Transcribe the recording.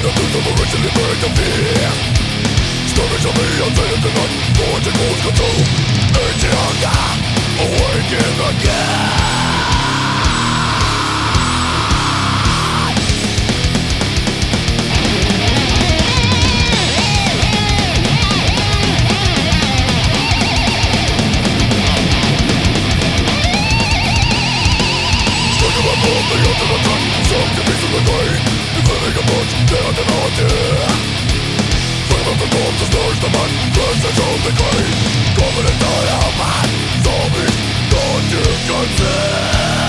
the truth of originally buried the fear. Stories of me unveiled the night, forging cold control. Urging hunger, awaken again. The ultimate attack, some to piece of the grave. Defending a bunch, dead and haunted. Frame of the corpse, the stars, the man. Presence of the grave. Covenant, I am man. Zombies, gone to conceal.